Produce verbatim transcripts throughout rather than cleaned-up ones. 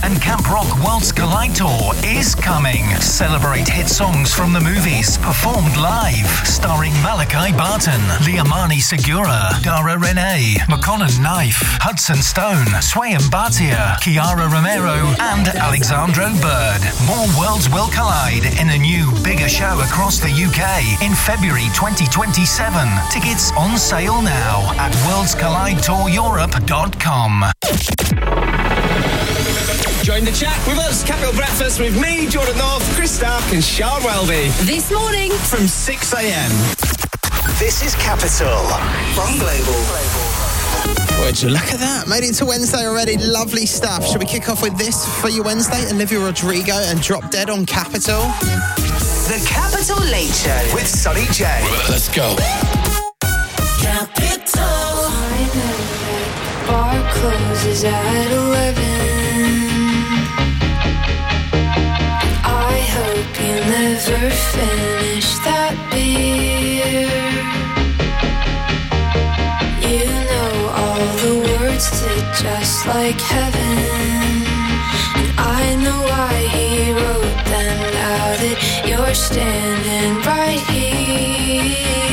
and Camp Rock Worlds Collide Tour is coming. Celebrate hit songs from the movies, performed live, starring Malachi Barton, Liamani Segura, Dara Renee, McConnell Knife, Hudson Stone, Swayam Bhatia, Kiara Romero, and Alexandro Bird. More worlds will collide in a new, bigger show across the U K in February twenty twenty-seven. Tickets on sale now at worlds collide tour europe dot com. Join the chat with us, Capital Breakfast, with me, Jordan North, Chris Stark and Sean Welby. This morning from six a.m. This is Capital from Global. Would you look at that? Made it to Wednesday already. Lovely stuff. Should we kick off with this for you Wednesday? Olivia Rodrigo and Drop Dead on Capital. The Capital Late Show with Sonny J. Let's go. Capital. Bar closes at eleven. I hope you never finish that beer. You know all the words to Just Like Heaven, and I know why he wrote them. Now that you're standing right here.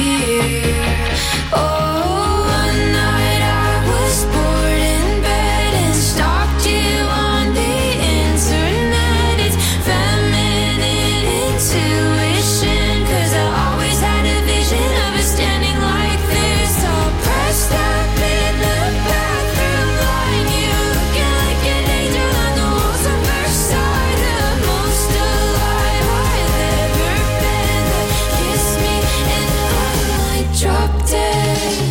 Oh, one night I was bored in bed and stalked you on the internet. It's feminine intuition, 'cause I always had a vision of us standing like this, all pressed up in the bathroom line. You looking like an angel on the walls of Versailles, the most alive I've ever been. Kiss me and I might drop dead.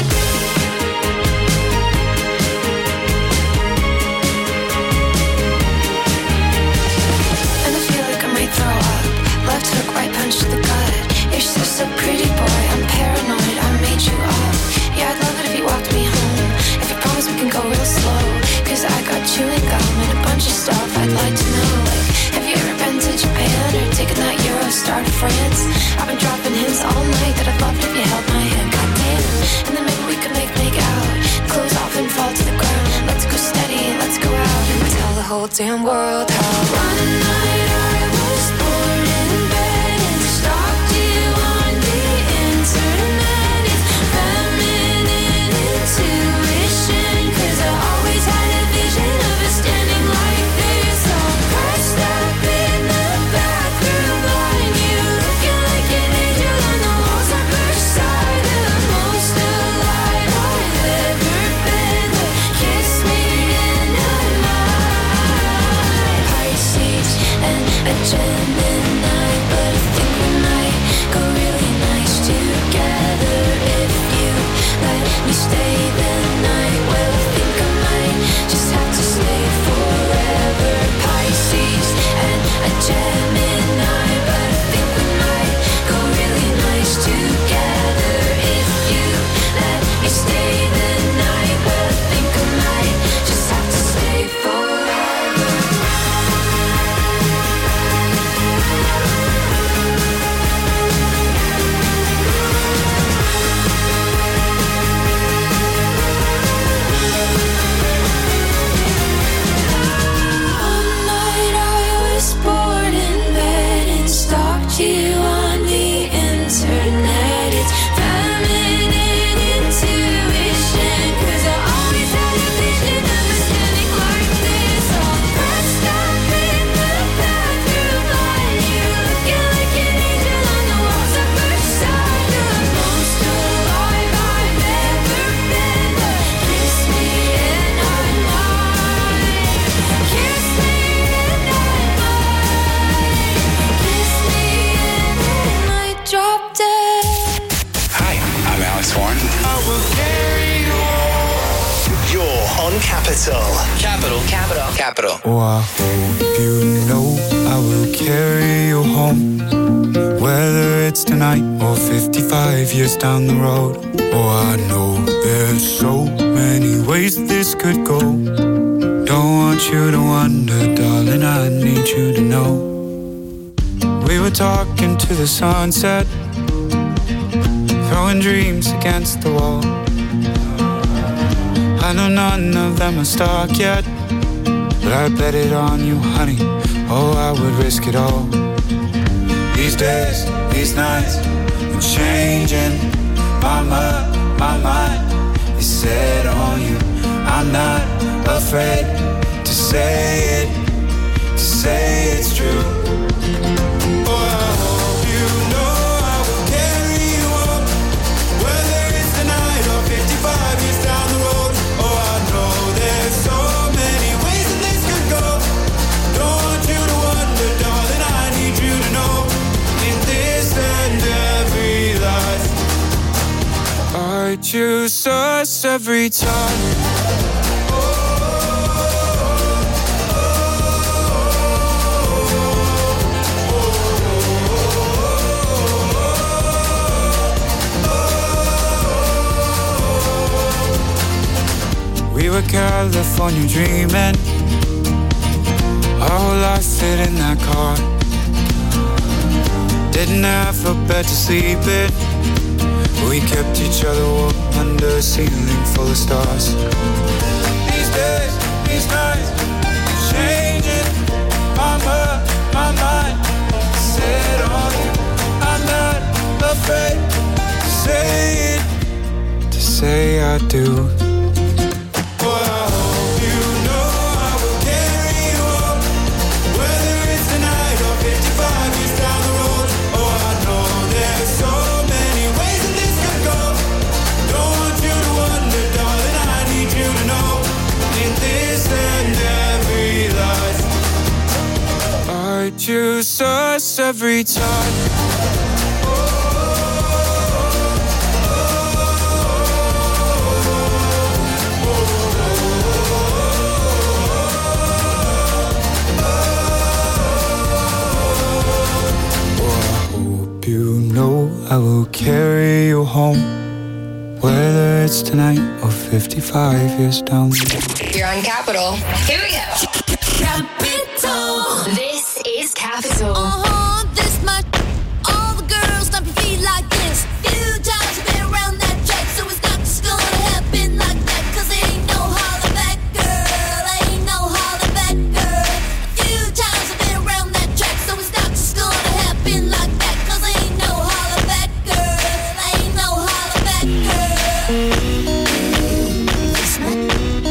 And I feel like I might throw up. Left hook, right punch to the gut. You're so, so pretty, boy. I'm paranoid, I made you up. Yeah, I'd love it if you walked me home. If you promise we can go real slow, 'cause I got chewing gum and a bunch of stuff I'd like to know. Like, have you ever been to Japan or taken that Eurostar to France? I've been dropping hints all night that I'd love it if you held my hand. Goddamn. And then maybe we could make make out, close off and fall to the ground. Let's go steady, let's go out and tell the whole damn world how one night I was bored in bed and stalked you on the internet. It's feminine intuition, 'cause I always had a vision of us standing like this, all pressed up in the bathroom line. You looking like an angel on the walls of Versailles, the most alive I've ever been. Kiss me and I might. Pisces and a Gemini, but I think we might go really nice together if you let me stay the night. Well, I think I might just have to stay forever. Pisces and a Gemini, but I think we might go really nice together if you let me stay the night. Well, I think I might just have to stay forever. One night I was bored in bed and stalked you on the internet. It's feminine intuition, 'cause I always had a vision of us standing like this, all pressed up in the bathroom line. You looking like an angel on the walls of Versailles, the most alive I've ever been. Kiss me and I might. Kiss me and I might. Kiss me and I might drop dead. Hi, I'm Alex Warren. I will carry you. You're on Capital. Capital. Capital. Capital. Oh, I hope you know I will carry you home, whether it's tonight or fifty-five years down the road. Oh, I know there's so many ways this could go. Don't want you to wonder, darling, I need you to know. We were talking to the sunset, throwing dreams against the wall. I know none of them are stuck yet, but I bet it on you, honey. Oh, I would risk it all. These days, these nights, I'm changing. My mind, my mind is set on you. I'm not afraid to say it, to say it's true. Oh, I hope you know I will carry you on, whether it's tonight or fifty-five years down the road. Oh, I know there's so many ways that this could go. Don't want you to wonder, darling, I need you to know, in this and every life, I choose us every time. We were California dreaming, our whole life fit in that car. Didn't have a bed to sleep in, but we kept each other warm under a ceiling full of stars. These days, these nights, changing. My mind, my mind, set on you. I'm not afraid to say it, to say I do. I choose us every time. You know I will carry you home, whether it's tonight or fifty-five years down the road. You're on Capital. Here we go. Capital. This is Capital. Uh-huh, this much. All the girls stomp your feet like this. Few times you've been around that track, so it's not just gonna happen like that. Cause it ain't no holler back, girl. Ain't no holler back, girl. A few times I've been around that track, so it's not just gonna happen like that. Cause it ain't no holler back, girl. Ain't no holler back, girl. This much.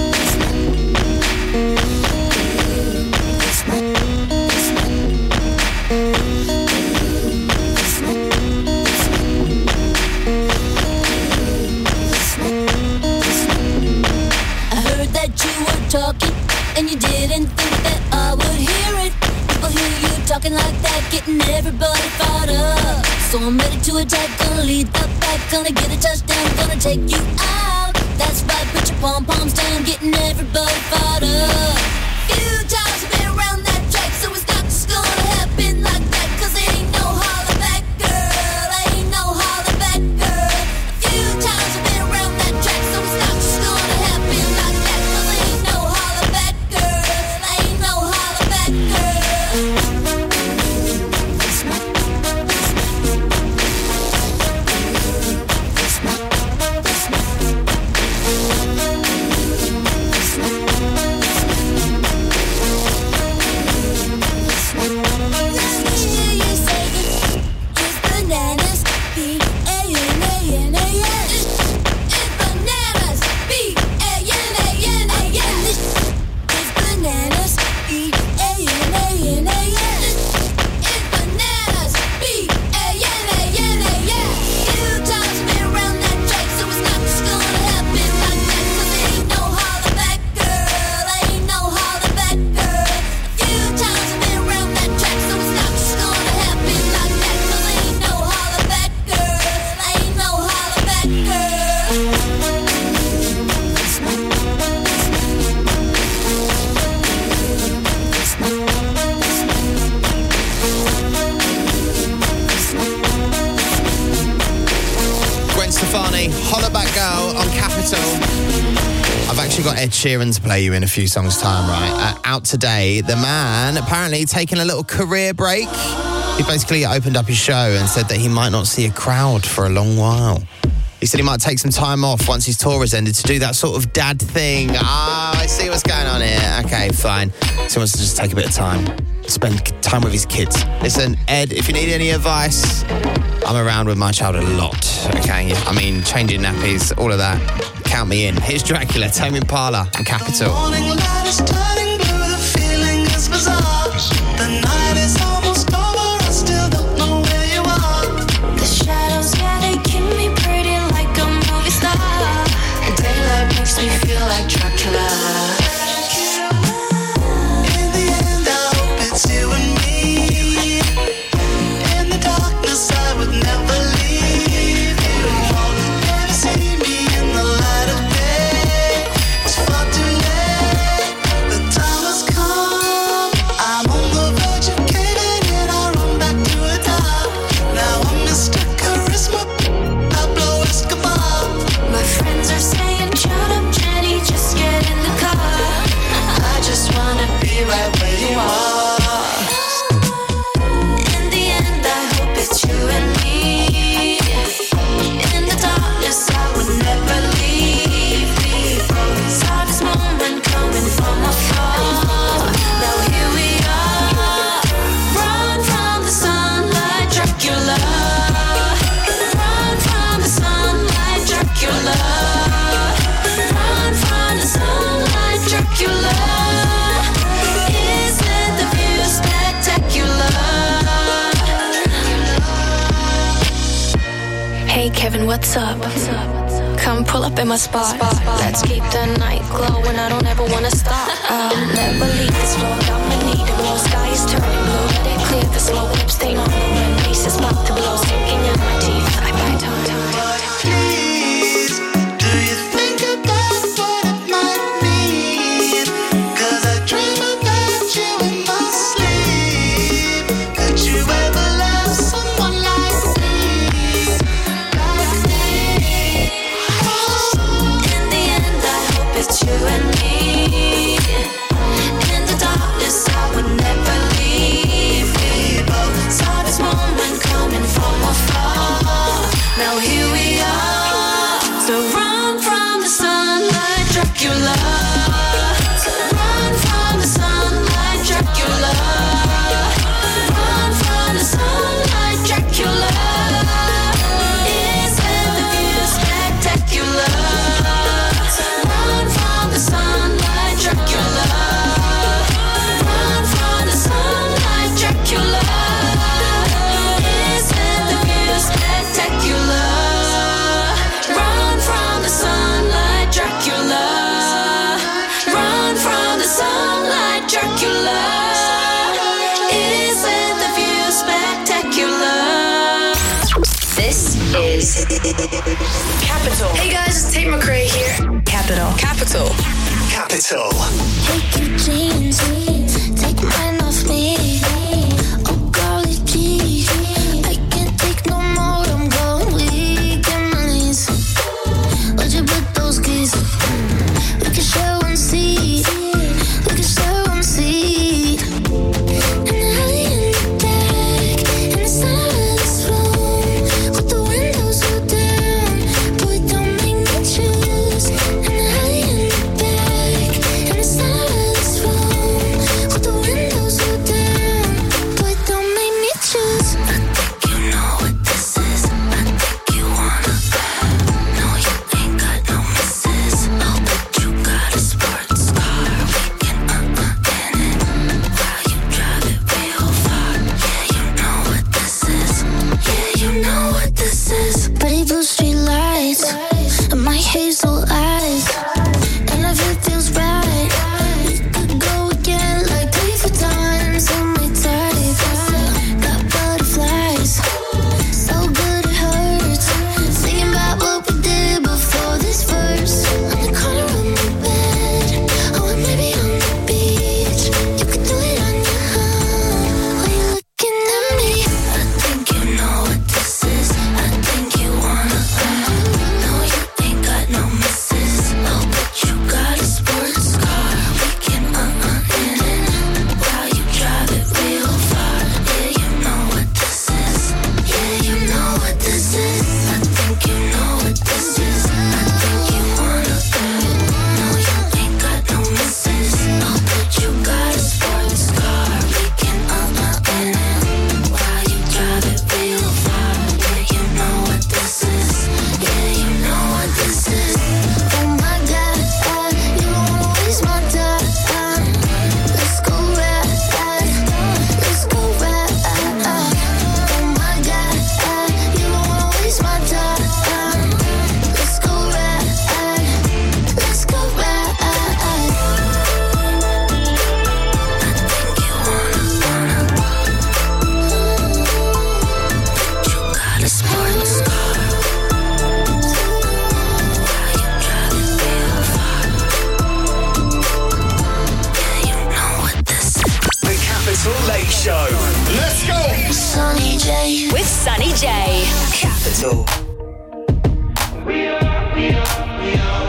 Talking, and you didn't think that I would hear it. People hear you talking like that, getting everybody fired up. So I'm ready to attack, gonna lead the pack, gonna get a touchdown, gonna take you out. That's right, put your pom-poms down, getting everybody fired up. Few times I've been around that track, so it's not just gonna happen like that. Cause it ain't no holler back, girl. Ain't no holler back, girl. A few times I've been around that track, so it's not just gonna happen like that. Cause it ain't no holler back, girl. Ain't no holler back, girl. Ed Sheeran to play you in a few songs' time, right? Uh, out today, the man apparently taking a little career break. He basically opened up his show and said that he might not see a crowd for a long while. He said he might take some time off once his tour has ended to do that sort of dad thing. Ah, I see what's going on here. Okay, fine. So he wants to just take a bit of time, spend time with his kids. Listen, Ed, if you need any advice, I'm around with my child a lot, okay? I mean, changing nappies, all of that. Count me in. Here's Dracula, Tame Impala and Capital. The morning light is turning blue, the feeling is bizarre. The night is almost over, I still don't know where you are. The shadows, yeah, they keep me pretty like a movie star. And daylight makes me feel like Dracula. In the end, I hope it's you and me. In the darkness, I would never leave you. Never see me in the light of day. It's far too late. The time has come. I'm on the verge of caving in. I run back to the top. Now I'm Mister Charisma, Pablo Escobar. My friends are saying, shut up, Jenny, just get in the car. I just wanna be right where you are. In the end, I hope it's you and me. In the darkness, I would never leave. We both saw this moment coming from afar. Now here we are. Run from the sunlight, Dracula. Run from the sunlight, Dracula. Run from the sunlight, Dracula. Isn't the view spectacular? Hey Kevin, what's up? Come pull up in my spot. Let's keep the night glowing. I don't ever wanna stop. I'll never leave this road. I'ma need a blow. Sky is turning blue. Let it clear the smoke. Lip stain on the wind. Ace is about to blow. Sinking in my teeth. I bite on Please, do you think about what it might mean? 'Cause I dream about you in my sleep. Could you ever love someone like me? Like me? In the end, I hope it's you and me. In the darkness, I would never leave. We both saw this moment coming from afar. Now here we are. So run from the sunlight, Dracula. Run from the sunlight, Dracula. Run from the sunlight, Dracula. Isn't the view spectacular? Run from the sunlight, Dracula. Run from the sunlight, Dracula. Isn't the view spectacular? Run from the sunlight, Dracula. Run from the sunlight, Dracula. Isn't the view spectacular? This is Capital. Hey guys, it's Tate McRae here. Capital. Capital. Capital. Take your jeans, take mine off me. Oh golly gee, I can't take no more. I'm going weak in my knees. Would you put those keys? We can share one seat. We can share one seat. And I in the back, in the center of this room, with the windows rolled down. Boy, don't make me choose. And I in the back, in the center of this room, with the Capital Late Show. Let's go. Sunny J. With Sunny J. Capital. We are, we are, we are.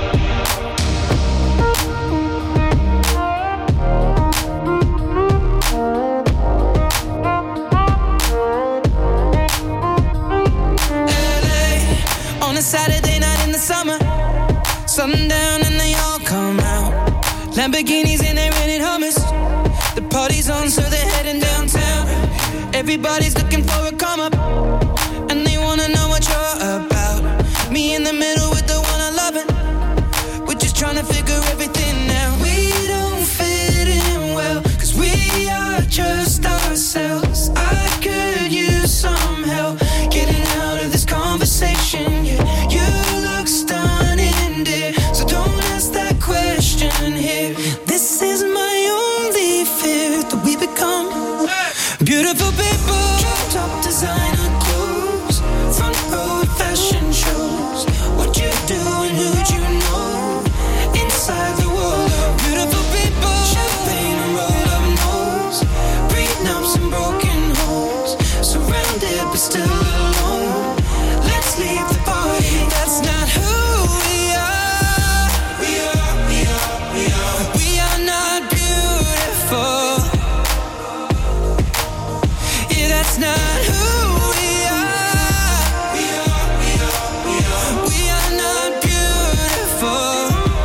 On a Saturday night in the summer, sundown and they all come out. Lamborghinis and they rented Hummers. The party's on, so they're heading downtown. Everybody's looking for a come up, and they wanna know what you're about. Me in the middle with the one I love it. We're just trying to figure everything out. We don't fit in well, cause we are just ourselves. I could use some help getting out of this conversation. Yeah, you look stunning, dear, so don't ask that question here. This is my only fear, that we become beautiful people. Top designer clothes, front row fashion shows. What you do and who'd you know? Inside the world of beautiful people. Champagne and roll up nose, prenups and broken homes. Surrounded but still alone. Let's leave the party. That's not who we are. We are, we are, we are. We are not beautiful. Yeah, that's not who we are. We are, we are, we are. We are not beautiful.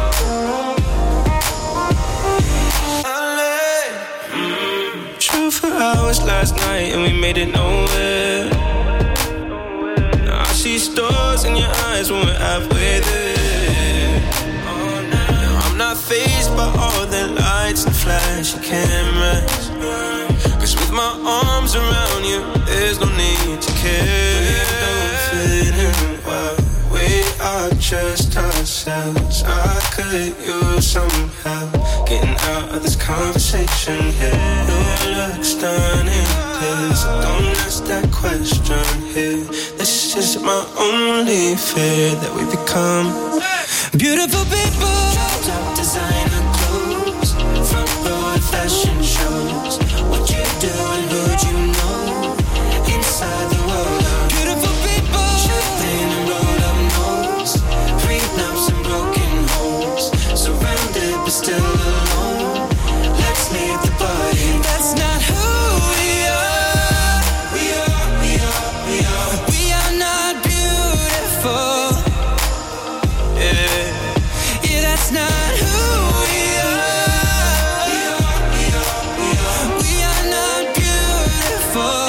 True for hours last night and we made it nowhere. Now I see stars in your eyes when we're halfway there. Now I'm not fazed by all the lights and flashy cameras, cause with my arms around you, there's no need to care. We don't fit in well, we are just ourselves. I could use some help getting out of this conversation here. You look stunning, please don't ask that question here. This is my only fear, that we become beautiful people. Top designer clothes, front row fashion shows. What you do and who'd you know? Inside the world of beautiful people. Champagne and roll up nose, prenups and broken homes. Surrounded but still alone. Let's leave the party. That's not who we are. We are, we are, we are. We are not beautiful. Yeah, yeah, that's not who we are. We are, we are, we are. We are not beautiful.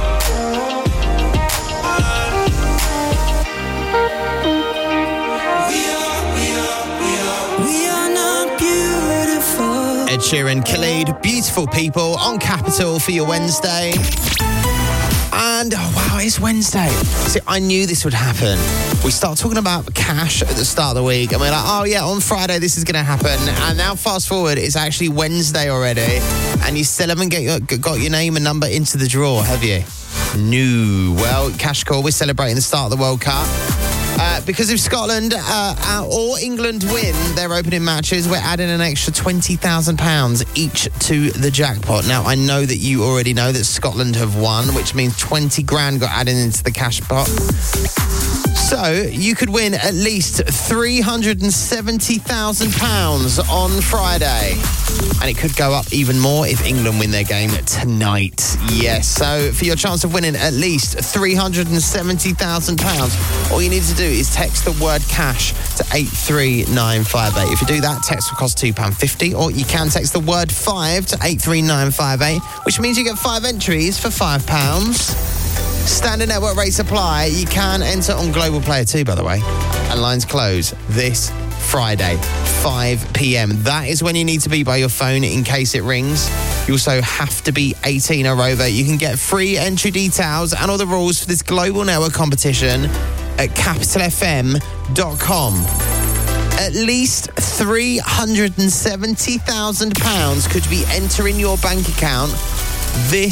We are, we are, we are. We are not beautiful. Ed Sheeran, Khalid, beautiful people on Capital for your Wednesday. And oh wow, it's Wednesday. See, I knew this would happen. We start talking about cash at the start of the week, and we're like, oh yeah, on Friday this is going to happen. And now fast forward, it's actually Wednesday already, and you still haven't get your, got your name and number into the draw, have you? No. Well, Cash Call, we're celebrating the start of the World Cup. Uh, because if Scotland uh, or England win their opening matches, we're adding an extra twenty thousand pounds each to the jackpot. Now, I know that you already know that Scotland have won, which means twenty grand got added into the cash pot. So you could win at least three hundred seventy thousand pounds on Friday. And it could go up even more if England win their game tonight. Yes, so for your chance of winning at least three hundred seventy thousand pounds, all you need to do is text the word cash to eight three nine five eight. If you do that, text will cost two pounds fifty, or you can text the word five to eight three nine five eight, which means you get five entries for five pounds. Standard network rates apply. You can enter on Global Player two, by the way. And lines close this Friday, five p.m. That is when you need to be by your phone in case it rings. You also have to be eighteen or over. You can get free entry details and all the rules for this Global Network competition at capital f m dot com. At least three hundred seventy thousand pounds could be entering your bank account this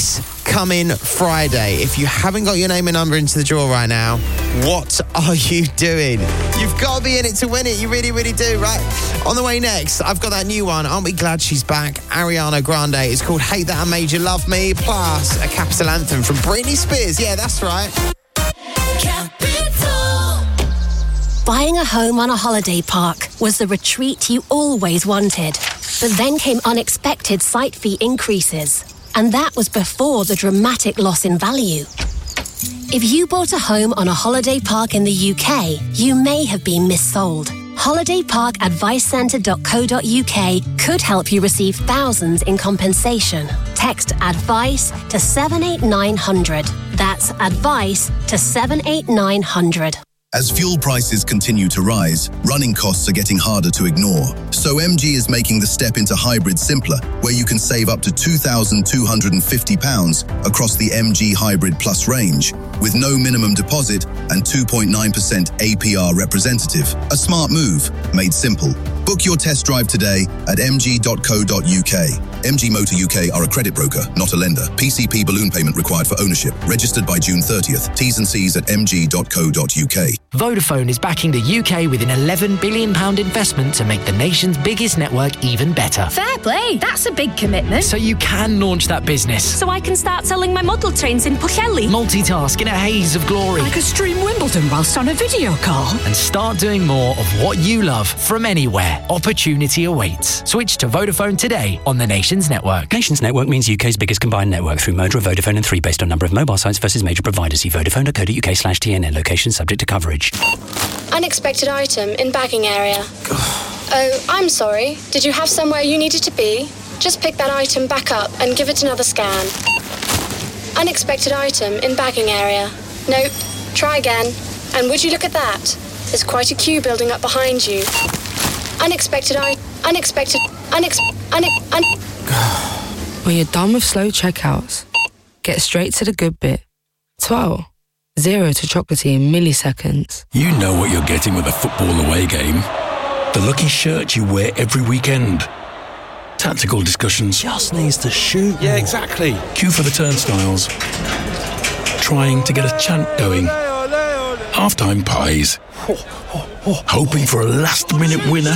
coming Friday. If you haven't got your name and number into the draw right now, what are you doing? You've got to be in it to win it. You really, really do, right? On the way next, I've got that new one. Aren't we glad she's back? Ariana Grande. It's called Hate That I Made You Love Me, plus a Capital anthem from Britney Spears. Yeah, that's right. Buying a home on a holiday park was the retreat you always wanted. But then came unexpected site fee increases. And that was before the dramatic loss in value. If you bought a home on a holiday park in the U K, you may have been missold. holiday park advice centre dot co dot uk could help you receive thousands in compensation. Text ADVICE to seven eight nine hundred. That's ADVICE to seven eight nine hundred. As fuel prices continue to rise, running costs are getting harder to ignore. So M G is making the step into hybrid simpler, where you can save up to two thousand two hundred fifty pounds across the M G Hybrid Plus range, with no minimum deposit and two point nine percent A P R representative. A smart move, made simple. Book your test drive today at m g dot co dot u k. M G Motor U K are a credit broker, not a lender. P C P balloon payment required for ownership. Registered by June thirtieth. T's and C's at m g dot co dot u k. Vodafone is backing the U K with an eleven billion pounds investment to make the nation's biggest network even better. Fair play, that's a big commitment. So you can launch that business. So I can start selling my model trains in Pwllheli. Multitask in a haze of glory. I could stream Wimbledon whilst on a video call. And start doing more of what you love from anywhere. Opportunity awaits. Switch to Vodafone today on the Nations Network. Nations Network means U K's biggest combined network through Moda, Vodafone and three based on number of mobile sites versus major providers. See vodafone dot co dot uk slash T N N. Location subject to coverage. Unexpected item in bagging area. Oh, I'm sorry. Did you have somewhere you needed to be? Just pick that item back up and give it another scan. Unexpected item in bagging area. Nope. Try again. And would you look at that? There's quite a queue building up behind you. Unexpected I... Unexpected... Unex... Unex... Un... When you're done with slow checkouts, get straight to the good bit. twelve. Zero to chocolatey in milliseconds. You know what you're getting with a football away game. The lucky shirt you wear every weekend. Tactical discussions. Just needs to shoot. Yeah, exactly. Queue for the turnstiles. Trying to get a chant going. Halftime pies. Hoping for a last-minute winner.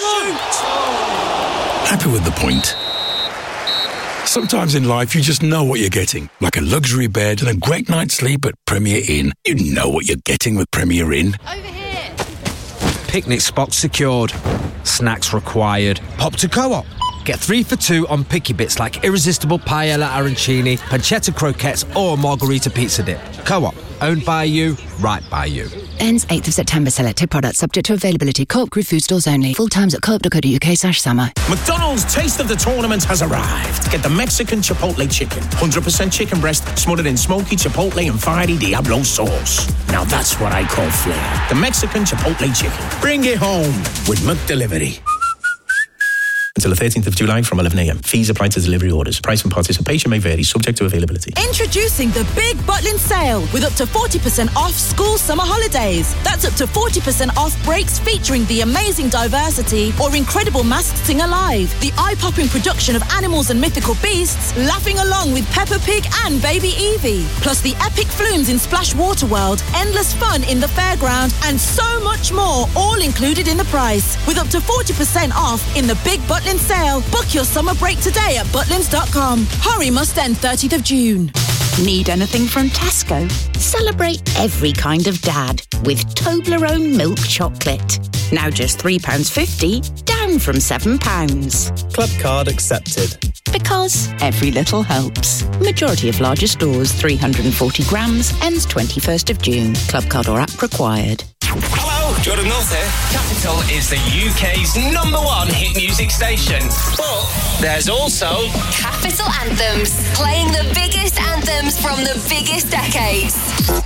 Happy with the point. Sometimes in life, you just know what you're getting. Like a luxury bed and a great night's sleep at Premier Inn. You know what you're getting with Premier Inn. Over here. Picnic spot secured. Snacks required. Pop to Co-op. Get three for two on picky bits like irresistible paella arancini, pancetta croquettes or margarita pizza dip. Co-op. Owned by you, right by you. Ends eighth of September. Selected products subject to availability. Co-op Group food stores only. Full times at co op dot co dot uk slash summer. McDonald's Taste of the Tournament has arrived. Get the Mexican Chipotle Chicken. one hundred percent chicken breast smothered in smoky Chipotle and fiery Diablo sauce. Now that's what I call flair. The Mexican Chipotle Chicken. Bring it home with McDelivery. Until the thirteenth of July from eleven a.m. Fees apply to delivery orders. Price and participation may vary, subject to availability. Introducing the Big Butlin Sale with up to forty percent off school summer holidays. That's up to forty percent off breaks featuring the amazing diversity or incredible Masked Singer Live. The eye-popping production of animals and mythical beasts, laughing along with Peppa Pig and Baby Evie. Plus the epic flumes in Splash Water World, endless fun in the fairground, and so much more, all included in the price. With up to forty percent off in the Big Butlin Sale. Book your summer break today at butlins dot com. Hurry must end thirtieth of June. Need anything from Tesco? Celebrate every kind of dad with Toblerone milk chocolate. Now just three pounds fifty, down from seven pounds. Club card accepted. Because every little helps. Majority of larger stores, three hundred forty grams, ends twenty-first of June. Club card or app required. Hello, Jordan North here. Capital is the U K's number one hit music station. But there's also Capital Anthems, playing the biggest anthems from the biggest decades.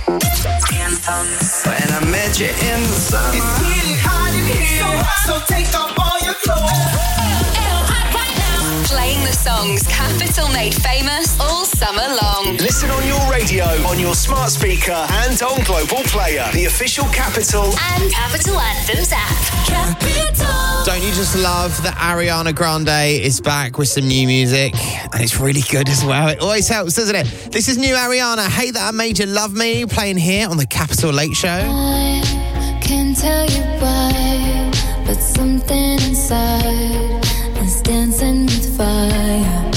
When I met you in the summer, it's really hot in here, so, so take off all your clothes. Playing the songs Capital made famous all summer long. Listen on your radio, on your smart speaker, and on Global Player, the official Capital and Capital Anthems app. Capital. Don't you just love that Ariana Grande is back with some new music? And it's really good as well. It always helps, doesn't it? This is new Ariana, Hate That I Made You Love Me, playing here on the Capital Late Show. I can't tell you why, but something inside is dancing with fire.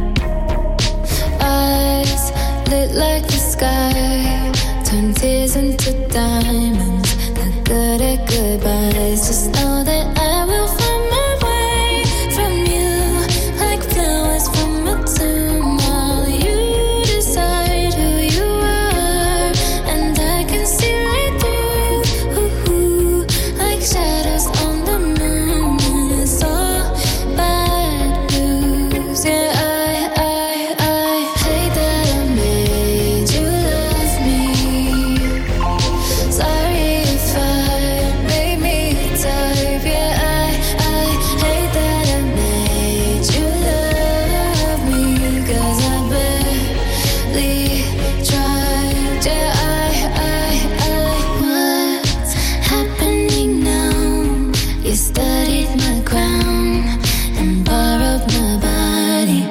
Eyes lit like the sky, turn tears into diamonds. Not good at goodbyes. Just know that I will find my way from you, like flowers from a tomb. While you decide who you are, and I can see right through, ooh, like shadows on the moon. And it's all bad news. Yeah, I, I, I hate that I made you love me. Sorry if I made me a type. Yeah, I, I hate that I made you love me. 'Cause I barely tried. Yeah, I, I, I, what's happening now? You studied my crown and borrowed my body.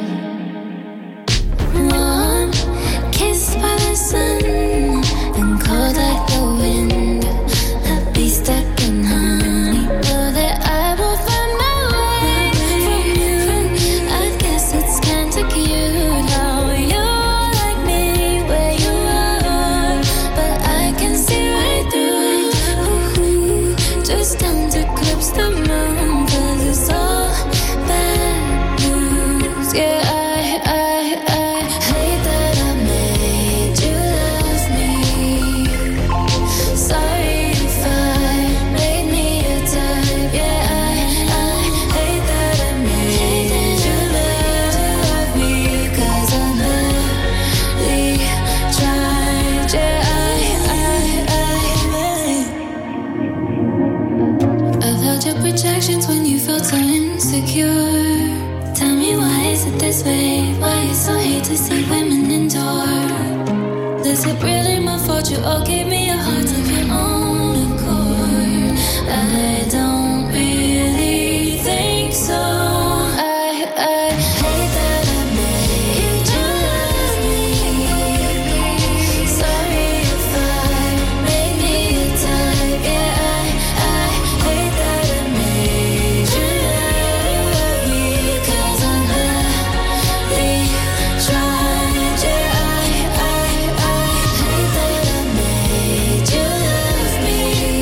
Warm, kissed by the sun, and cold like the wind. I'd be stuck in honey. Know that I will find my way from you. I guess it's kinda cute how you're like me where you are, but I can see right through it. Ooh, just down to clips the moon. 'Cause it's all bad news. Yeah, I, I, I hate that I made you love me. Sorry if I made me a type. Yeah, I, I hate that I made you love me. 'Cause I barely tried. Yeah, I, I, I, I've held your projections when you felt so insecure. Tell me, why is it this way? Why you so hate to see women endure? Is it really my fault you all gave me a heart of your own accord? I don't really think so. I, I hate that I made you love me. Sorry if I made me a type. Yeah, I, I hate that I made you love me. 'Cause I barely tried. Yeah, I, I, I hate that I made you love me.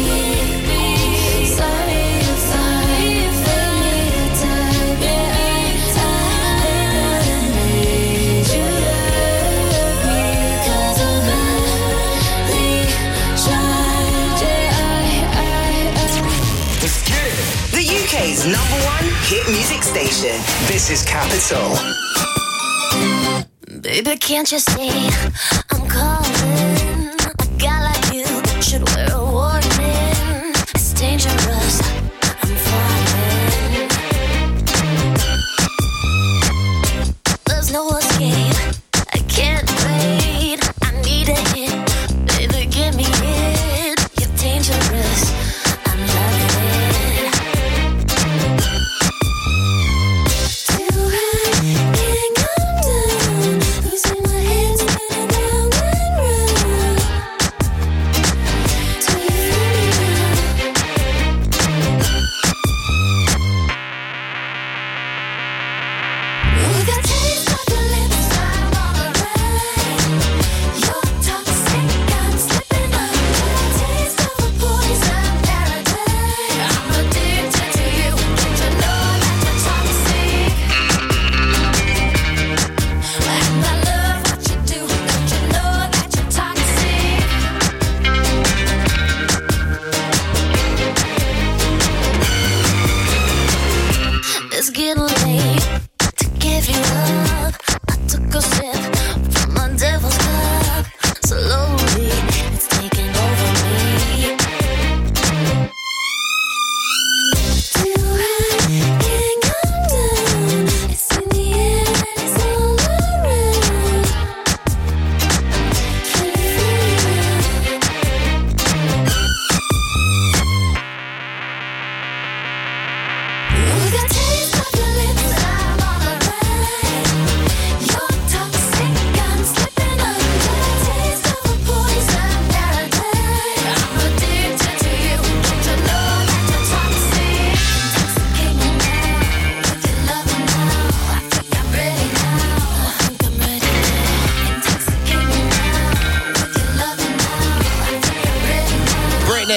Sorry if I made me a type. Yeah, I, I hate that I made you love me. 'Cause I barely tried. Yeah, I, I, I Let's get it. The U K's number one hit music station. This is Capital. Baby, can't you see I'm calling? A guy like you should wear a warning. It's dangerous. I'm falling. There's no escape. I can't wait. I need a hit. Baby, give me it. You're dangerous. I'm loving it. Till I can't come down. Losing my head, spinning round and round.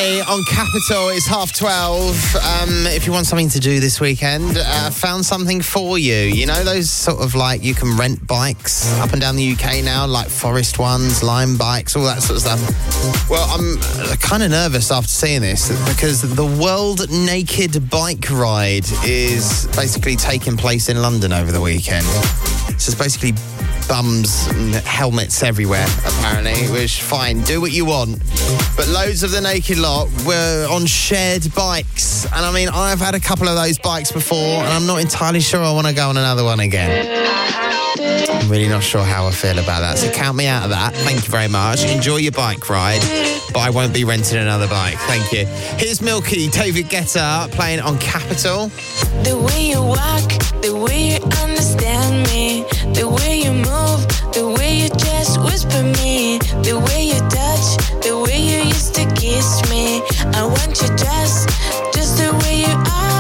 me on Capital. It's half twelve. Um, if you want something to do this weekend, uh, found something for you. You know those sort of like you can rent bikes up and down the U K now, like forest ones, lime bikes, all that sort of stuff. Well, I'm kind of nervous after seeing this because the World Naked Bike Ride is basically taking place in London over the weekend. So it's basically bums and helmets everywhere, apparently, which fine, do what you want. But loads of the naked lot were on shared bikes. And I mean, I've had a couple of those bikes before, and I'm not entirely sure I want to go on another one again. I'm really not sure how I feel about that. So count me out of that. Thank you very much. Enjoy your bike ride, but I won't be renting another bike. Thank you. Here's Milky, David Guetta, playing on Capital. The way you walk, the way you understand me, the way you move, the way you just whisper me, the way you touch, the way you used to kiss me. I want you just, just the way you are.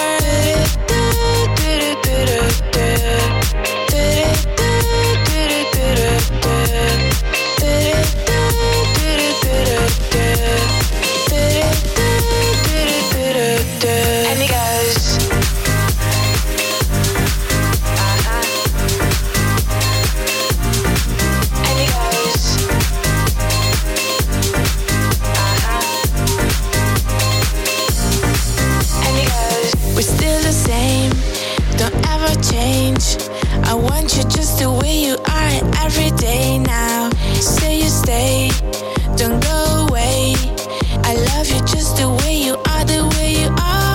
And it goes. Change. I want you just the way you are every day now. Say you stay, don't go away. I love you just the way you are, the way you are.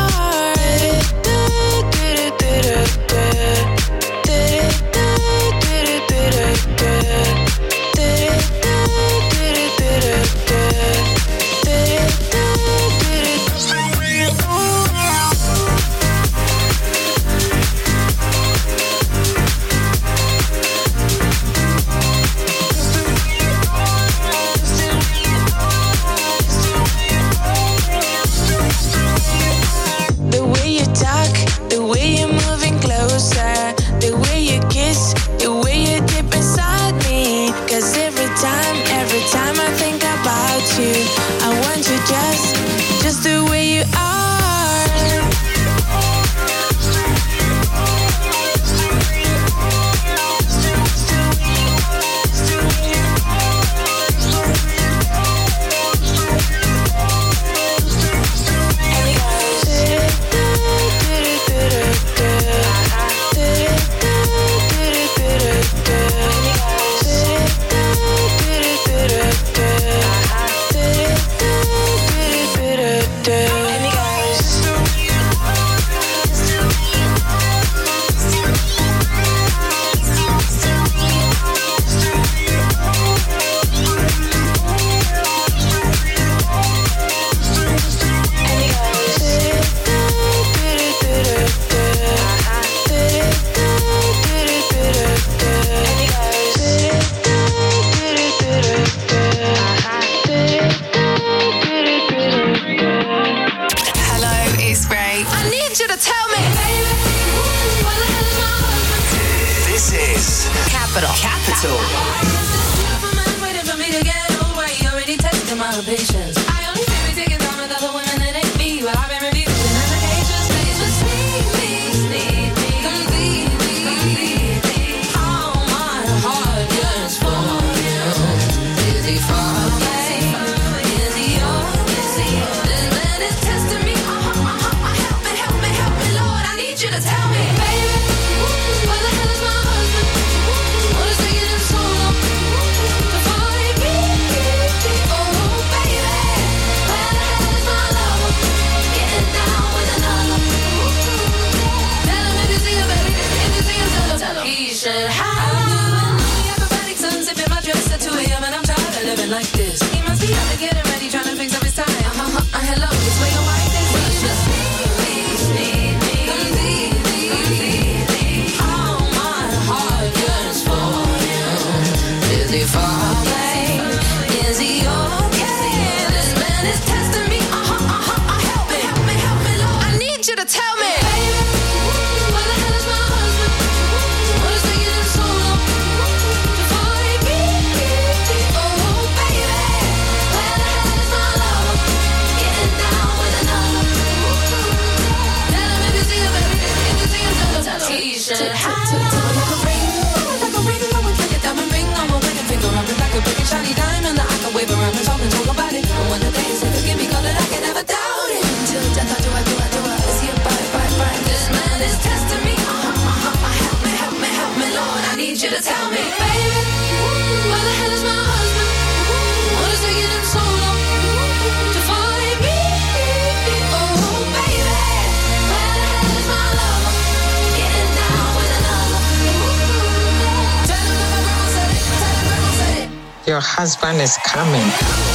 baby, where the hell is my husband? What is taking him so long to find me? Oh, baby, where the hell is my lover? Getting down with another. Tell him that my grandma said it. Tell him grandma said it. Your husband is coming.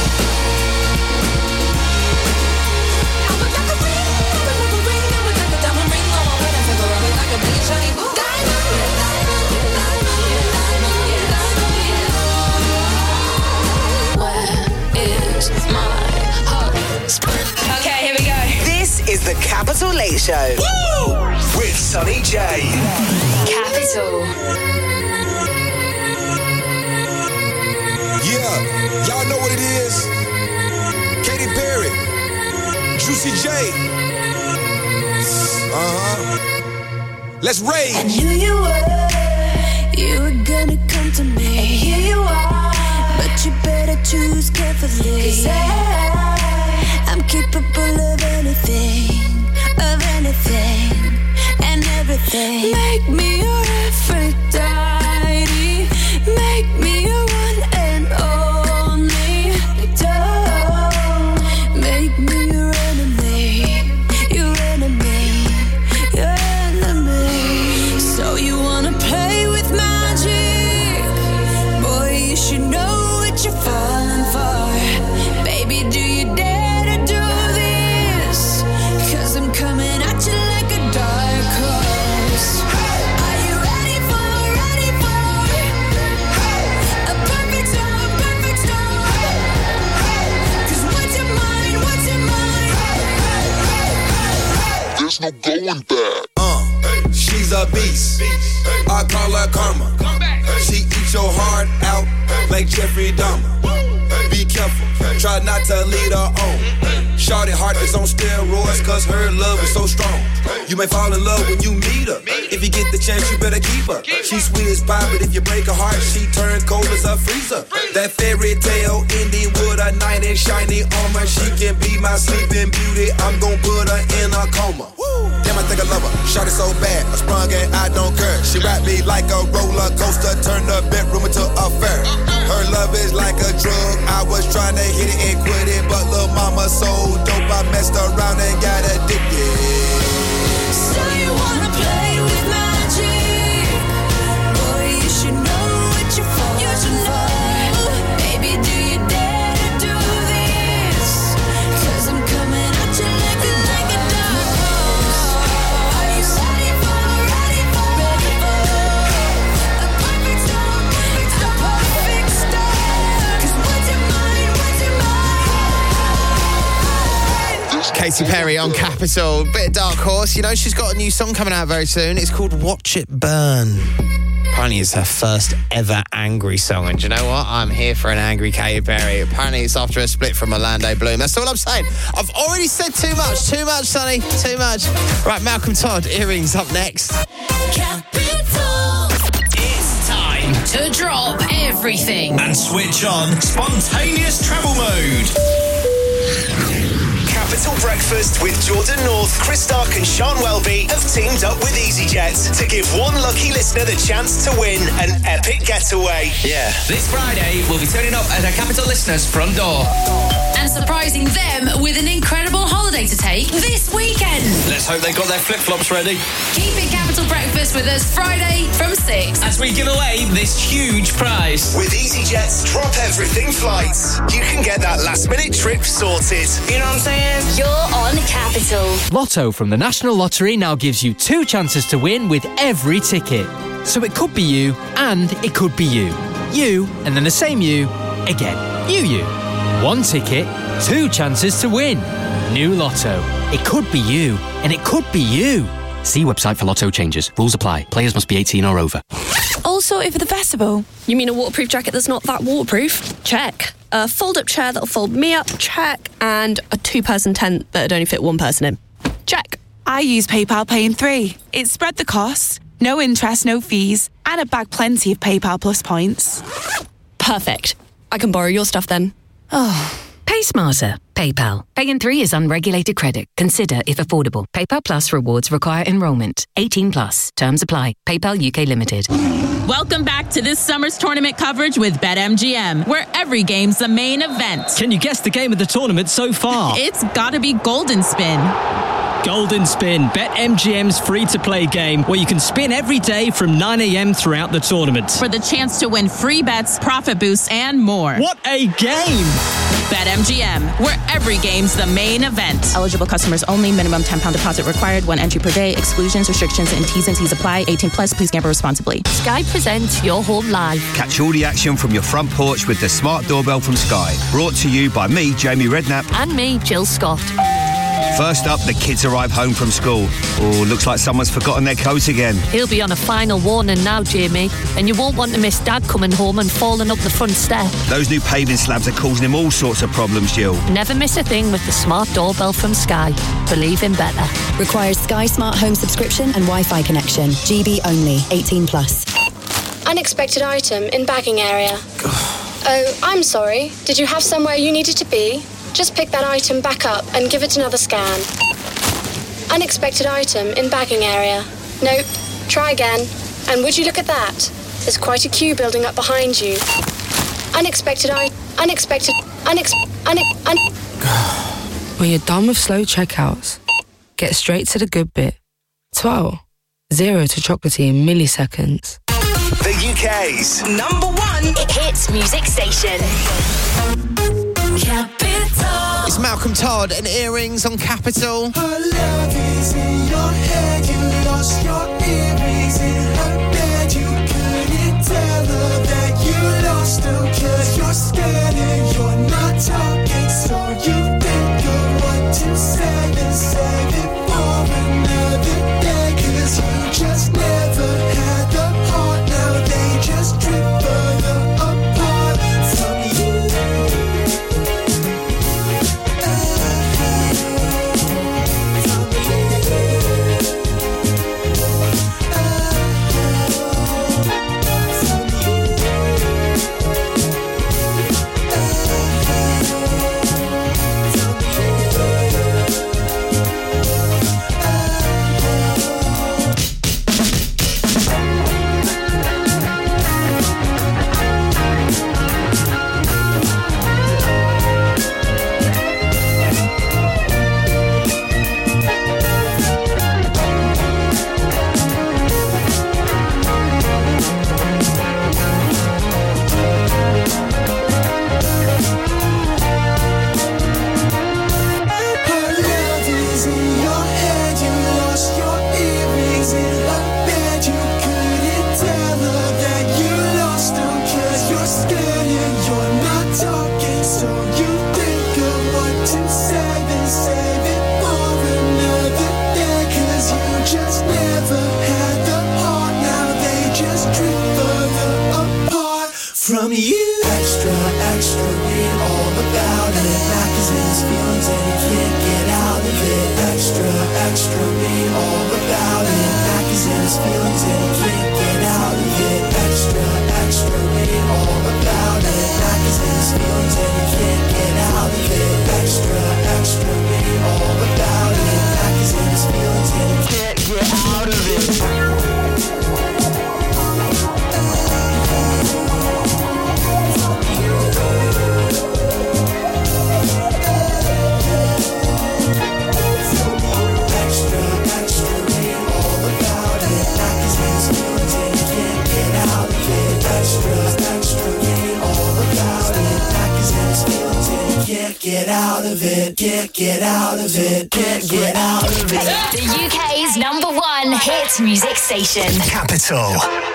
Okay, here we go. This is the Capital Late Show. Woo! With Sonny J. Capital. Yeah, y'all know what it is. Katy Perry, Juicy J. Uh-huh. Let's rage. I knew you were, you were gonna come to me. And here you are, but you better choose carefully. 'Cause I, I'm capable of anything, of anything, and everything. Make me your Aphrodite, make me your one and only. Don't make me your enemy, your enemy, your enemy. So you wanna play with magic? Boy, you should know what you're falling for. Baby, do you dare to do this? 'Cause I'm coming at you like a dark horse. Are you ready for, ready for a perfect storm, perfect storm? 'Cause what's your mind, what's your mind? There's no going back. Uh, she's a beast. I call her karma. She eats your heart out like Jeffrey Dahmer. Be careful, try not to lead her on. Shawty heart is on steroids, cause her love is so strong. You may fall in love when you meet her. If you get the chance, you better keep her. She's sweet as pie, but if you break her heart, she turn cold as a freezer. That fairy tale ending with a knight in shiny armor. She can be my sleeping beauty. I'm gon' put her in a coma. Damn, I think I love her. Shawty so bad, I sprung and I don't care. She wrapped me like a roller coaster, turned the bedroom into a fair. Her love is like a drug. I was trying to hit it and quit it, but lil' mama so dope, I messed around and got addicted. So you wanna play with magic? Boy, you should know what you're falling for. Baby, do you dare to do this? 'Cause I'm coming at you like a, like a dark horse. Are you ready for, ready for, ready for a perfect storm, a perfect storm? 'Cause what's your mind, what's your mind? Katy Perry on Capital. Bit of Dark Horse. You know, she's got a new song coming out very soon. It's called Watch It Burn. Apparently it's her first ever angry song. And do you know what? I'm here for an angry Katy Perry. Apparently it's after a split from Orlando Bloom. That's all I'm saying. I've already said too much. Too much, Sonny. Too much. Right, Malcolm Todd, Earrings up next. Capital. It's time To drop everything and switch on spontaneous travel mode. Capital Breakfast with Jordan North, Chris Stark and Sean Welby have teamed up with EasyJet to give one lucky listener the chance to win an epic getaway. Yeah. This Friday, we'll be turning up at a Capital listener's front door. and surprising them with an incredible holiday to take this weekend. Let's hope they've got their flip-flops ready. Keep it Capital Breakfast with us Friday from six. As we give away this huge prize. With EasyJet's Drop Everything flights, you can get that last-minute trip sorted. You know what I'm saying? You're on Capital. Lotto from the National Lottery now gives you two chances to win with every ticket. So it could be you, and it could be you. You, and then the same you, again. You, you. One ticket, two chances to win. New Lotto. It could be you, and it could be you. See website for Lotto changes. Rules apply. Players must be eighteen or over. All sorted for the festival. You mean a waterproof jacket that's not that waterproof? Check. A fold-up chair that'll fold me up? Check. And a two-person tent that'd only fit one person in? Check. I use PayPal Pay in three. It spread the cost, no interest, no fees, and it bagged plenty of PayPal Plus points. Perfect. I can borrow your stuff then. Oh, Pay smarter. PayPal. Pay in three is unregulated credit. Consider if affordable. PayPal Plus rewards require enrolment. eighteen plus. Terms apply. PayPal U K Limited. Welcome back to this summer's tournament coverage with BetMGM, where every game's the main event. Can you guess the game of the tournament so far? It's gotta be Golden Spin. Golden Spin, BetMGM's free-to-play game where you can spin every day from nine a.m. throughout the tournament. For the chance to win free bets, profit boosts, and more. What a game! BetMGM, where every game's the main event. Eligible customers only. Minimum ten pounds deposit required. One entry per day. Exclusions, restrictions, and T's and C's apply. eighteen plus. Please gamble responsibly. Sky presents Your Home Live. Catch all the action from your front porch with the smart doorbell from Sky. Brought to you by me, Jamie Redknapp. And me, Jill Scott. First up, the kids arrive home from school. Oh, looks like someone's forgotten their coat again. He'll be on a final warning now, Jamie, and you won't want to miss Dad coming home and falling up the front step. Those new paving slabs are causing him all sorts of problems, Jill. Never miss a thing with the smart doorbell from Sky. Believe in better. Requires Sky Smart Home subscription and Wi-Fi connection. G B only. eighteen plus. Unexpected item in bagging area. Oh, I'm sorry. Did you have somewhere you needed to be? Just pick that item back up and give it another scan. Unexpected item in bagging area. Nope. Try again. And would you look at that? There's quite a queue building up behind you. Unexpected I... Unexpected... Unex... Unex... Un... When you're done with slow checkouts, get straight to the good bit. twelve. Zero to chocolatey in milliseconds. The U K's number one hits music station. Capital. It's Malcolm Todd and Earrings on Capital. Her love is in your head, you lost your earrings in her bed. You couldn't tell her that you lost them, cause you're scared and you're not talking. So you think of what to say and save it for another day. Cause you just never had the heart, now they just drift further apart from you. From you, extra, extra, read all about it. Back is in his feelings and he can't get out of it. Extra, extra, read all about it. Back is in his feelings and he can't get out of it. Extra, extra, read all about it. Back is in his feelings and he can't get out of it. Extra, extra, read all about it. Back is in his feelings and he can't get out of it. Get out of it, get, get out of it, get, get out of it. The U K's number one hit music station. Capital.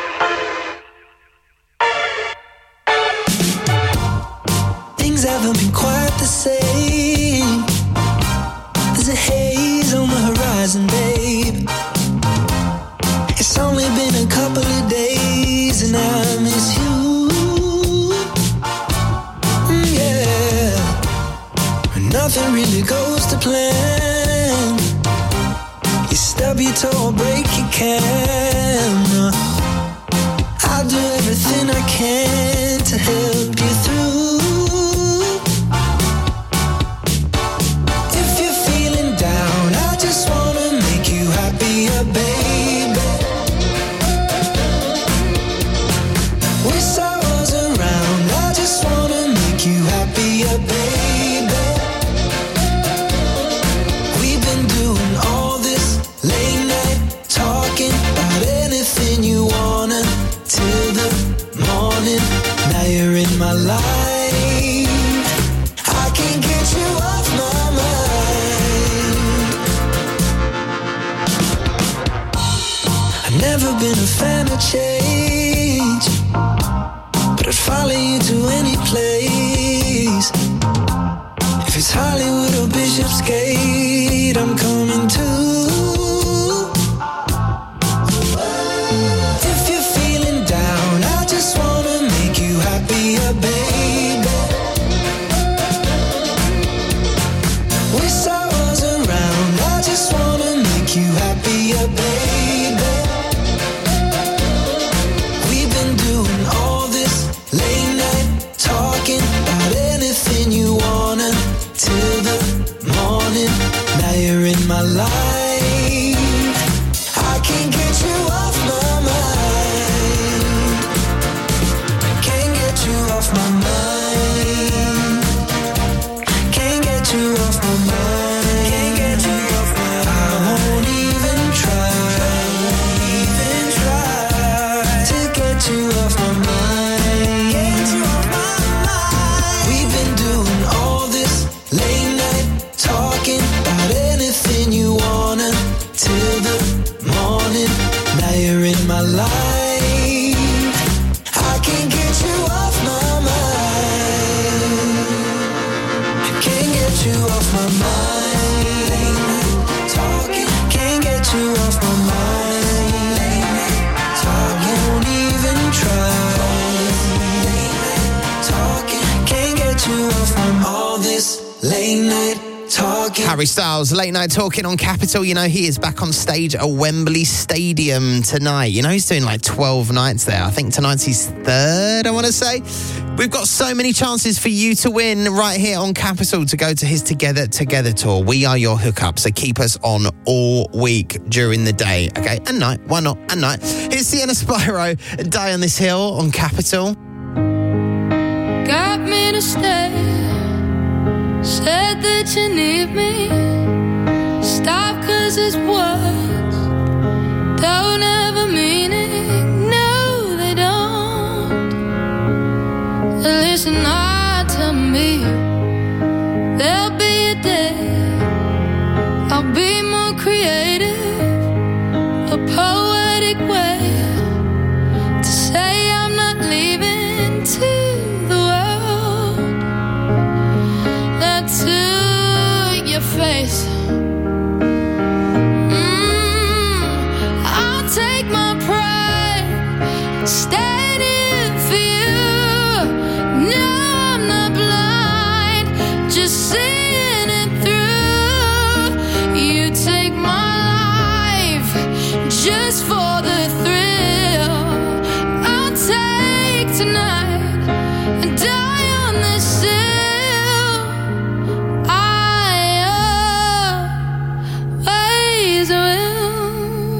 Things haven't been quite the same. There's a haze on the horizon, babe. It's only been a couple of days and I miss you. Nothing really goes to plan. You stub your toe or break your can. I'll do everything I can to help you through. you to any place. If it's Hollywood or Bishopsgate, I'm coming too. If you're feeling down, I just wanna make you happier, baby. Wish I was around, I just wanna make you happier, baby. We've been doing all this late night talking about anything you wanna till the morning. Now you're in my life. I can't get you off my mind. Can't get you off my mind. Can't get you off my mind. Can't get you off my mind. I won't even try, even try to get you off my mind. Get you off my mind. We've been doing all this late night talking about anything you wanna till the morning. Now you're in my life. I can't get you off my mind. I can't get you off my mind. Talking, can't get you off my mind. Talking, won't even try. Talking, can't get you off my all this late night talking. Harry Styles, late night talking on Capital. You know, he is back on stage at Wembley Stadium tonight. You know, he's doing like twelve nights there. I think tonight's his third, I want to say. We've got so many chances for you to win right here on Capital to go to his Together Together tour. We are your hookup, so keep us on all week during the day, okay? And night, why not? And night. Here's Sienna Spyro, Die on This Hill on Capital. Got me to stay. Said that you need me. Stop, cause it's words don't ever mean it. No, they don't. Listen hard to me. There'll be a day I'll be more creative, a poetic way to say I'm not leaving to the world. Not to your face. Mm, I'll take my pride, stand in for you. No, I'm not blind, just seeing it through. You take my life just for the thrill. I'll take tonight and die on this hill. I always will.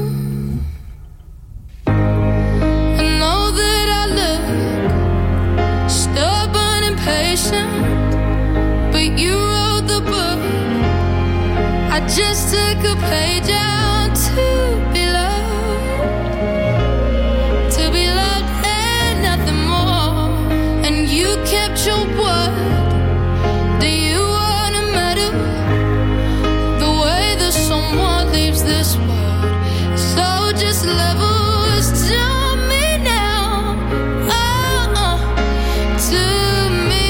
I know that I look stubborn and patient, but you wrote the book. I just took a page out to be loved, to be loved and nothing more. And you kept your word. Do you wanna matter? The way that someone leaves this world. So just levels to me now. Oh, oh, to me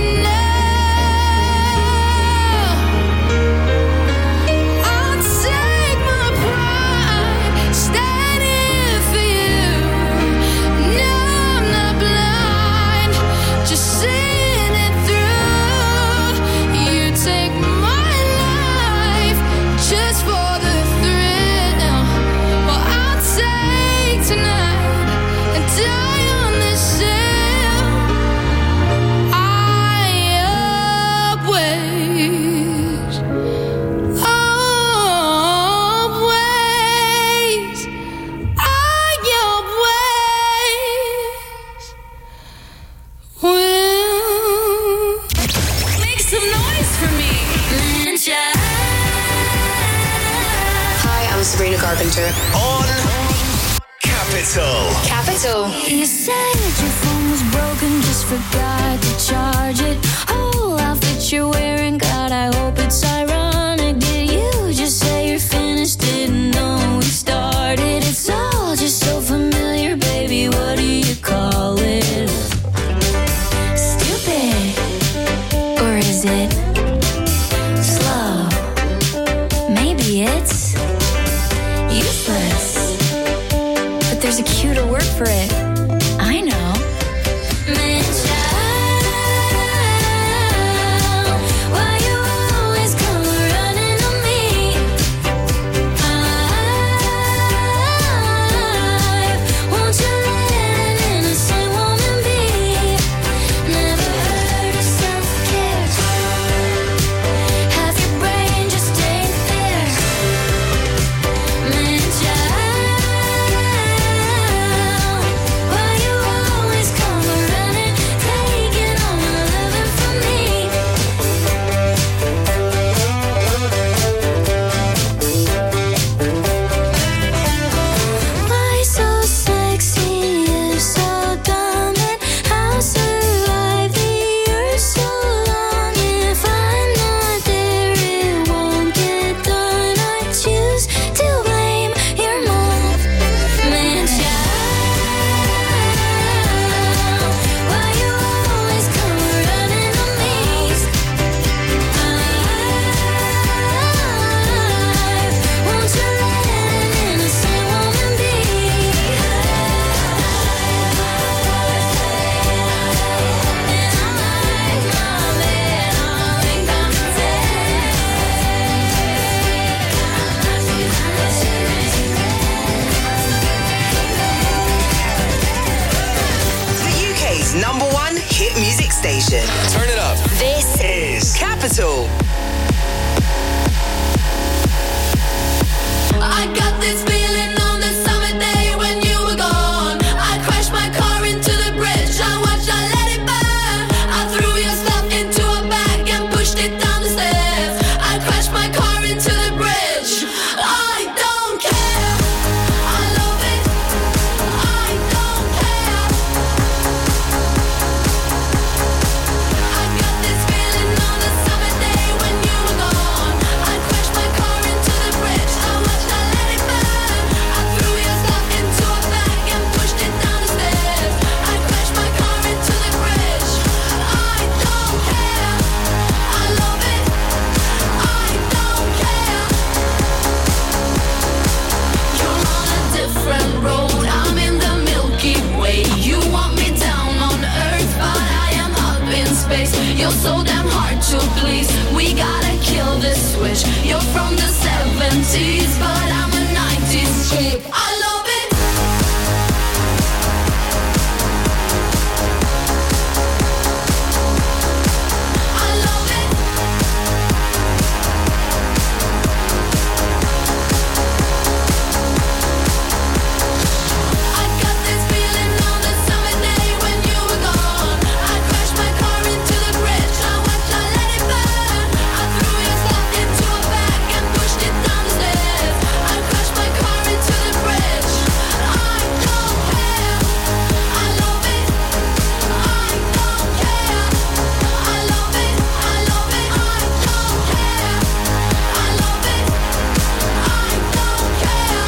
now. I'll take my pride, stand in for you. No, I'm not blind, just seeing it through. You take my life just for the thrill. Well, I'll take tonight and die on this hill. I always, always, I always will. Make some noise for me. Hi, I'm Sabrina Carpenter. On Capital. Capital. You said your phone was broken, just forgot to charge it. Whole outfit you're wearing, God, I hope it's ironic. Did you just say you're finished? Didn't know we started. It's all just so familiar, baby. What do you call it? for it. I know. Man, child, why you always come running on me? I want you let an innocent woman be. Never heard of self-care. Half your brain just ain't there. Man, child, why you always come running, taking all my loving from me? Why so sexy, you so dumb, and how survive the earth so long? If I'm not there, it won't get done. I choose to blame your mom. Man, child, why you always come running on me? I won't you let an innocent woman be? The U K's number one hit music station. Turn it up. This is Capital. I got this feeling on the summer day when you were gone. I crashed my car into the bridge. I watched, I let it burn. I threw your stuff into a bag and pushed it down the stairs. I crashed my car into the bridge. I don't care. I love it. I don't care. I got this feeling on the summer day when you were gone. I crashed my car into the bridge. I watched, I let it burn. I threw your stuff into a bag and pushed it down the stairs. I crashed my car into the bridge. I don't care. I love it. I don't care. You're on a different road. I'm in the Milky Way. You want me down on Earth, but I am up in space. You're so damn hard to please. We gotta kill this switch. You're from the seventies, but I'm a nineties chick. I love it. I love it. I got this feeling on the summer day when you were gone. I crashed my car into the bridge. I watched, I let it burn. I threw your stuff into a bag and pushed it down the stairs. I crashed my car into the bridge. I don't care. I love it. I don't care. I love it. I love it. I don't care. I love it. I don't care.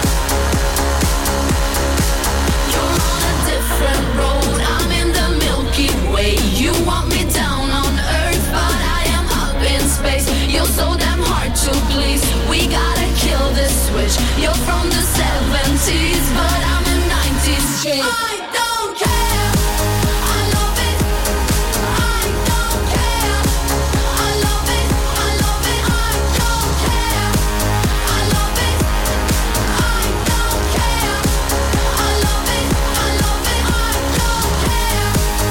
You're on a different road. I'm in the Milky Way. You want me down on Earth, but I am up in space. You're so damn hard to please. We gotta kill this switch. You're from the seventies, but I'm a nineties chick. I don't care. I love it. I don't care. I love it. I love it. I don't care. I love it. I don't care. I love it. I love it. I don't care.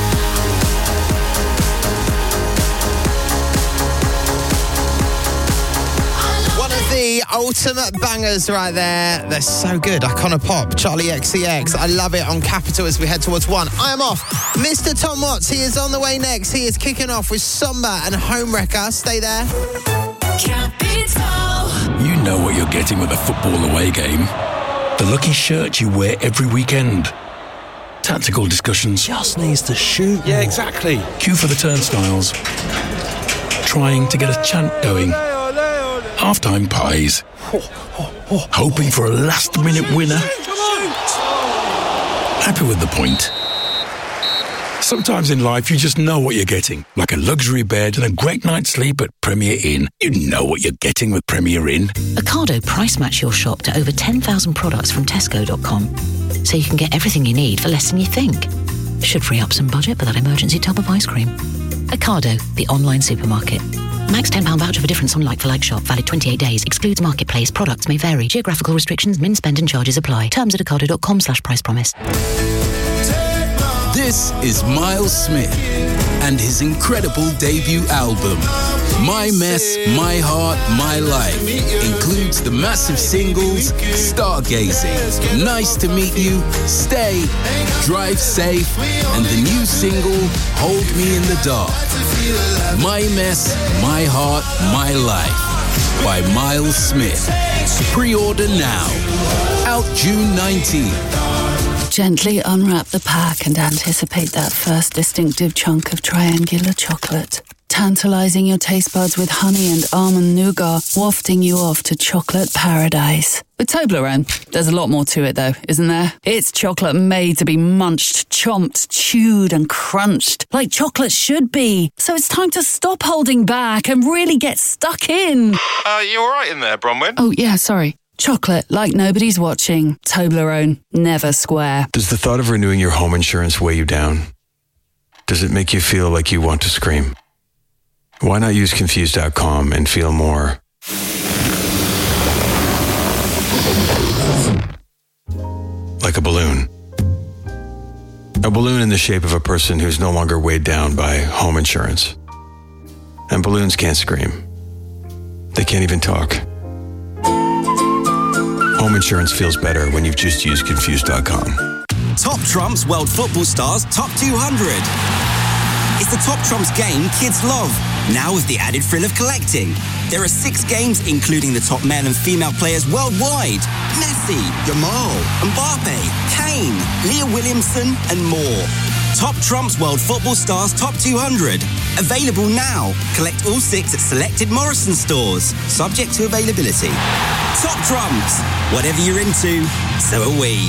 One of the ultimate bangers right there. They're so good. Icona Pop, Charlie X C X. I love it on Capital as we head towards one. I am off. Mister Tom Watts, he is on the way next. He is kicking off with Somba and Homewrecker. Stay there. Capital. You know what you're getting with a football away game. The lucky shirt you wear every weekend. Tactical discussions. Just needs to shoot. Yeah, exactly. Queue for the turnstiles. Trying to get a chant going. Halftime pies. Hoping for a last-minute winner. Happy with the point. Sometimes in life you just know what you're getting. Like a luxury bed and a great night's sleep at Premier Inn. You know what you're getting with Premier Inn. Ocado price match your shop to over ten thousand products from Tesco dot com. So you can get everything you need for less than you think. Should free up some budget for that emergency tub of ice cream. Ocado, the online supermarket. Max ten pounds voucher for difference on like-for-like shop. Valid twenty-eight days. Excludes marketplace. Products may vary. Geographical restrictions, min spend and charges apply. Terms at ocado dot com slash price promise. This is Miles Smith and his incredible debut album, My Mess, My Heart, My Life. Includes the massive singles, Stargazing, Nice to Meet You, Stay, Drive Safe, and the new single, Hold Me in the Dark. My Mess, My Heart, My Life by Miles Smith. Pre-order now. Out June nineteenth. Gently unwrap the pack and anticipate that first distinctive chunk of triangular chocolate, tantalizing your taste buds with honey and almond nougat, wafting you off to chocolate paradise. With Toblerone, there's a lot more to it though, isn't there? It's chocolate made to be munched, chomped, chewed and crunched, like chocolate should be. So it's time to stop holding back and really get stuck in. Uh, you all right in there, Bronwyn? Oh yeah, sorry. Chocolate like nobody's watching. Toblerone, never square. Does the thought of renewing your home insurance weigh you down? Does it make you feel like you want to scream? Why not use Confused dot com and feel more like a balloon? A balloon in the shape of a person who's no longer weighed down by home insurance. And balloons can't scream. They can't even talk. Home insurance feels better when you've just used Confused dot com. Top Trumps World Football Stars Top two hundred. It's the Top Trumps game kids love, now with the added thrill of collecting. There are six games including the top male and female players worldwide. Messi, Jamal, Mbappe, Kane, Leah Williamson and more. Top Trumps World Football Stars Top two hundred. Available now. Collect all six at selected Morrison stores. Subject to availability. Top Trumps. Whatever you're into, so are we.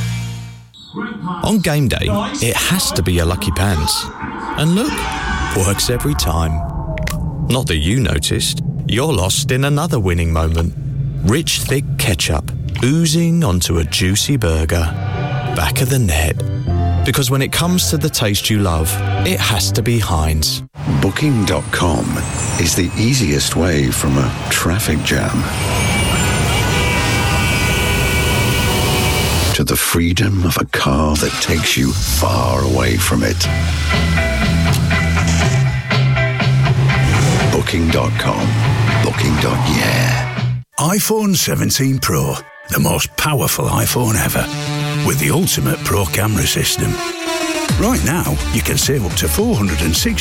On game day, it has to be your lucky pants. And look, works every time. Not that you noticed. You're lost in another winning moment. Rich, thick ketchup oozing onto a juicy burger. Back of the net. Because when it comes to the taste you love, it has to be Heinz. Booking dot com is the easiest way from a traffic jam to the freedom of a car that takes you far away from it. Booking dot com. Booking. Yeah. iPhone seventeen Pro, the most powerful iPhone ever, with the ultimate Pro camera system. Right now, you can save up to four hundred sixty